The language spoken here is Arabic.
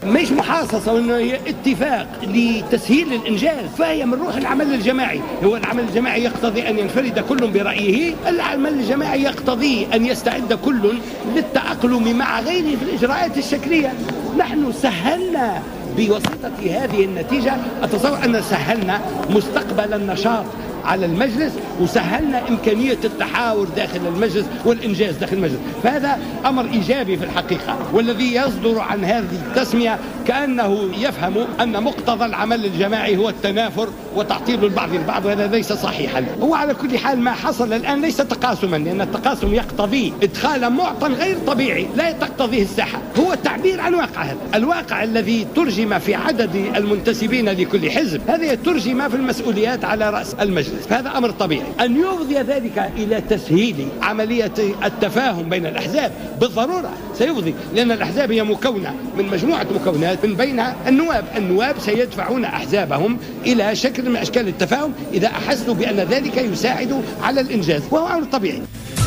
مش محاصصة وإنه هي اتفاق لتسهيل الإنجاز، فهي من روح العمل الجماعي. هو العمل الجماعي يقتضي أن ينفرد كل برأيه، العمل الجماعي يقتضي أن يستعد كل للتأقلم مع غيره في الإجراءات الشكلية. نحن سهلنا بواسطة هذه النتيجة، أتصور أن سهلنا مستقبل النشاط على المجلس، وسهلنا إمكانية التحاور داخل المجلس والإنجاز داخل المجلس. فهذا أمر إيجابي في الحقيقة، والذي يصدر عن هذه التسمية كأنه يفهم أن مقتضى العمل الجماعي هو التنافر وتعطيل البعض البعض، وهذا ليس صحيحا. هو على كل حال ما حصل الآن ليس تقاسما، لأن التقاسم يقتضي إدخال معطى غير طبيعي لا تقتضيه الساحة، هو التعبير عن واقع. هذا الواقع الذي ترجم في عدد المنتسبين لكل حزب، هذه ترجم في المسؤوليات على رأس المجلس، فهذا أمر طبيعي. أن يفضي ذلك إلى تسهيل عملية التفاهم بين الأحزاب بالضرورة سيفضي، لأن الأحزاب هي مكونة من مجموعة مكونات من بينها النواب سيدفعون أحزابهم إلى شكل من أشكال التفاهم إذا أحسوا بأن ذلك يساعد على الإنجاز، وهو أمر طبيعي.